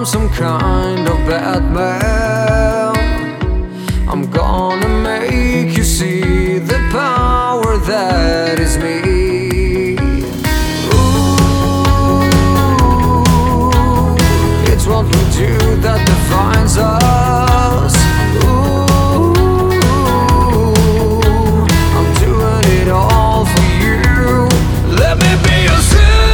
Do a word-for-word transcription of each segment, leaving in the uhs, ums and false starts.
I'm some kind of Batman. I'm gonna make you see the power that is me. Ooh, it's what we do that defines us. Ooh, I'm doing it all for you. Let me be your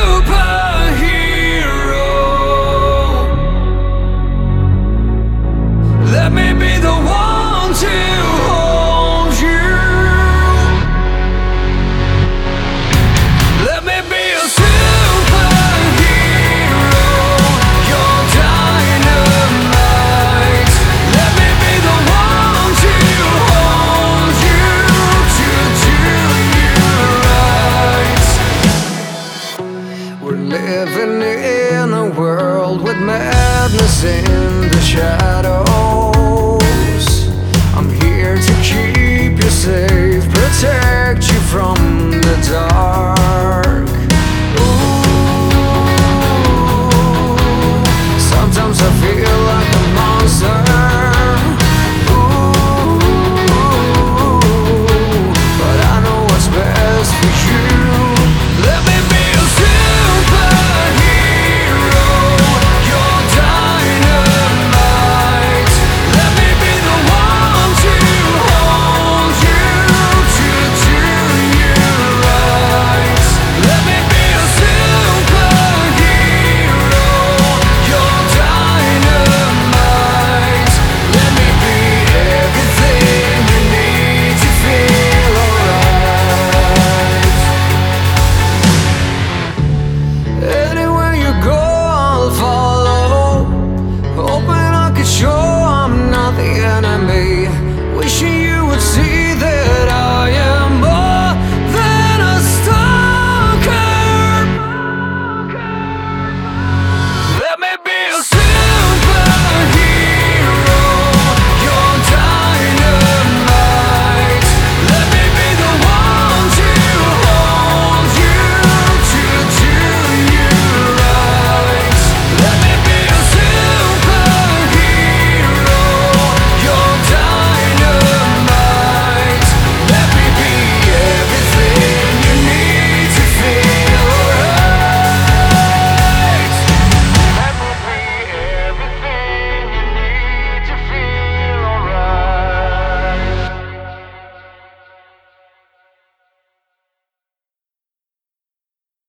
superhero. Let me be the one to